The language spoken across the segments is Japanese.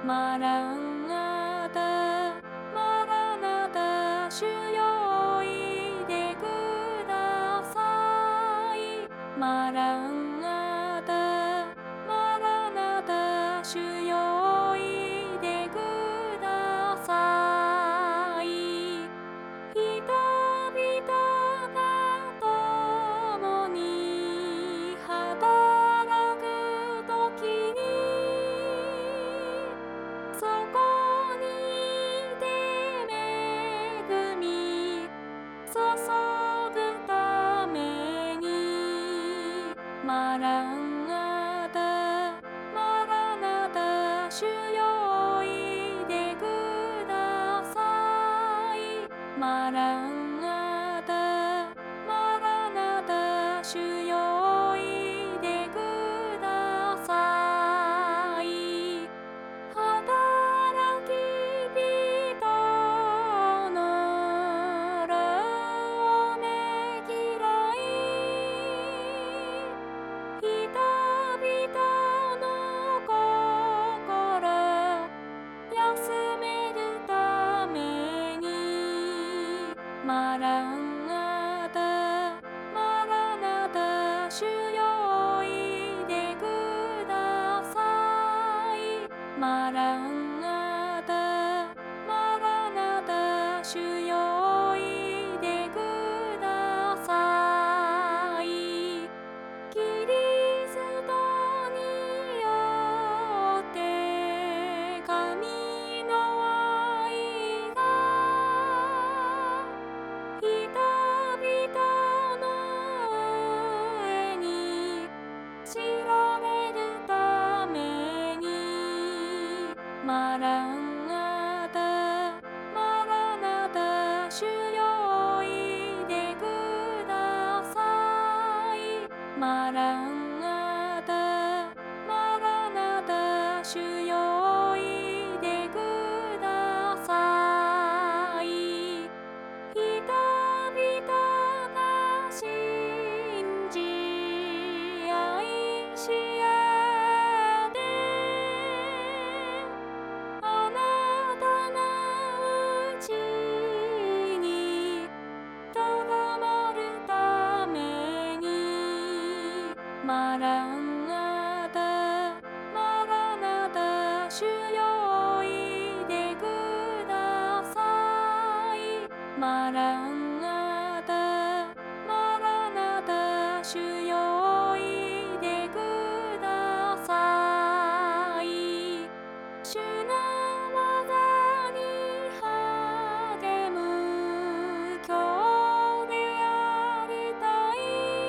マラナダ、マラナダ、主よおいでください。マラナダ、マラナダ、主よおいでください。人々が共に働くときに、そこにいて恵み注ぐために、マラナダ、マラナダ、主よおいでください。マラナダ、マラナダ、主よおいでください。働き人の労をねぎらい、人々の心休めるために、マラナダ、マラナダ、主よおいでください。マラナダ、マラナダ、主よおいでください。キリストによって神の愛が人々の上に知られるために、マラナダ、マラナダ、主よおいでください。マラナダ、マラナダ、主よおいでください。人々が信じ愛し合ってあなたのうちにとどまるために、マラナダ、マラナダ、主よおいでください。マラナダ、マラナダ、主よおいでください。主の技に励む今日でありたい。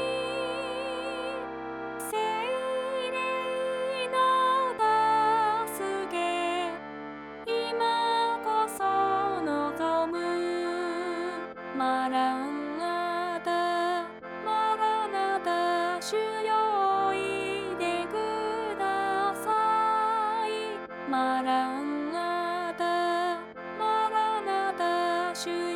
聖霊の助け、今こそ望む。マラナダ、マラナダ、主よおいでください。マラナダ、マラナダ、主